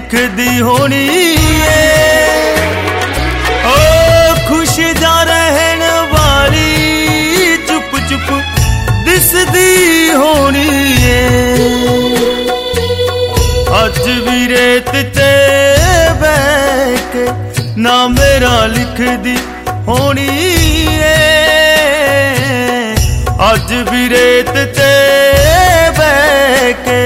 लिखदी होनी है। ओ खुश जा रहन वाली चुप चुप दिसदी होनी है। अज भी रेत ते बैठ के ना मेरा लिखदी होनी है। अज भी रेत ते बैठ के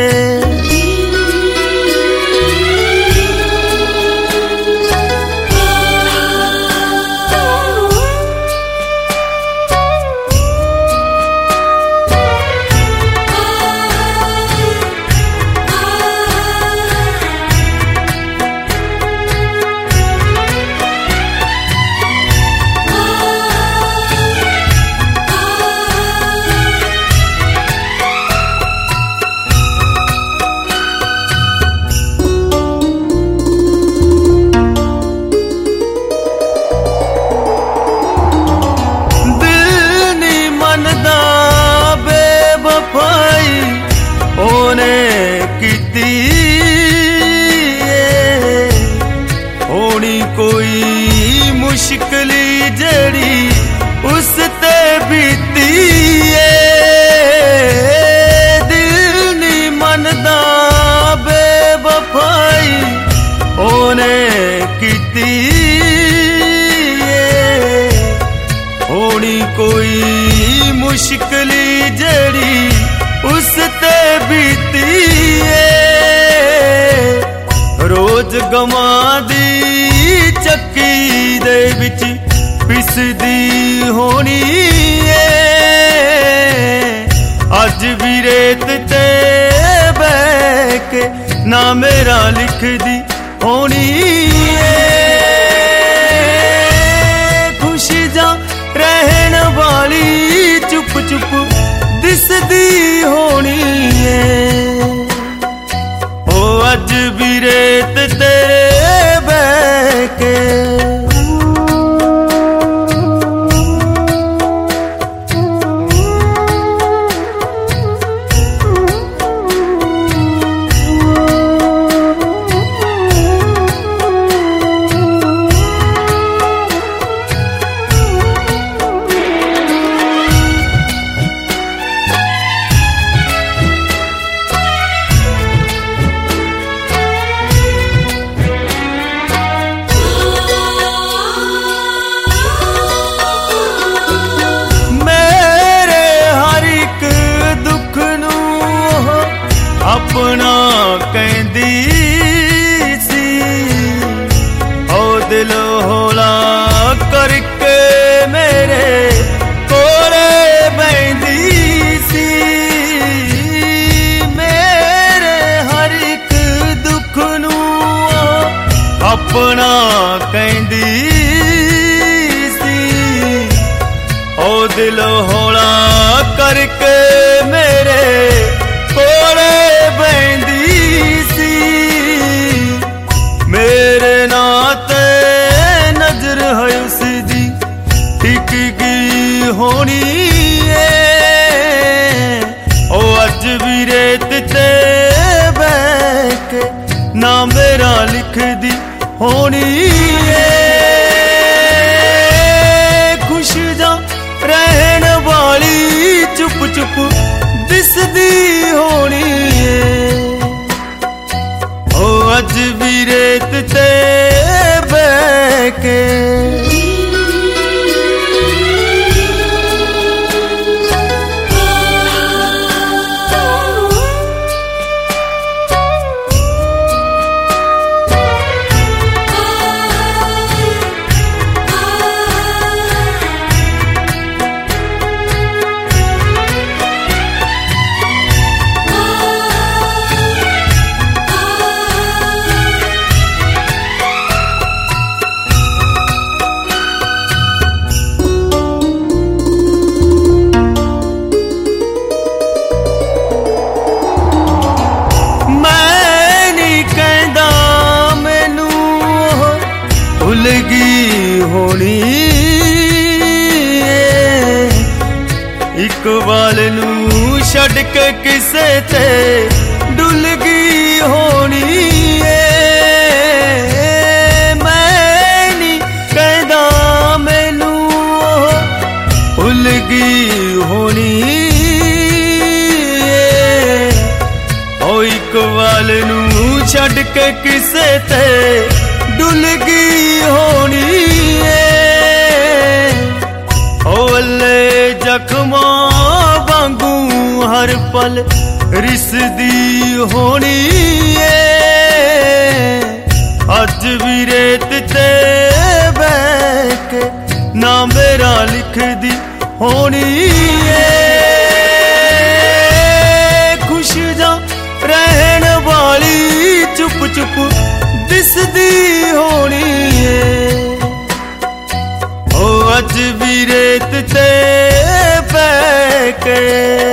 कोई मुश्किली जड़ी उस ते बीती दिल नी मनदा बेवफाई ओने कीती होनी कोई मुश्किली जड़ी उस ते बीती रोज गमा दी चक्की दे विच पिसदी होनी है। अज भी रेत ते बैठ के ना मेरा लिखदी होनी है। खुश जा रहन वाली चुप चुप दिसदी होनी है। ओ अज भी रेत ते बैठ के अपना कहंदी सी ओ दिल हौला करके मेरे कोले बहंदी सी। मेरे हर एक दुख नू अपना कहंदी सी ओ दिल हौला करके मेरे कोले बहंदी सी। मेरे नाते नजर है उसदी टिक गई होनी है। ओ अज भी रेत ते बैठ के ना मेरा लिखदी होनी है। खुश जा रहन वाली चुप चुप दिसदी होनी है। ओ अज भी रेत ते बैठ के भुलगी होनी एक वाल नू छड़ के किसे ते डुल गई होनी है। छड़ के किसे ते डुल गई होनी है। ओले जख्मा वांगू हर पल रिसदी होनी है। अज भी रेत ते बह के ना मेरा लिख दी होनी है। खुश जा रहन वाली चुप चुप दिसदी होनी है। ओ अज भी रेत ते बह के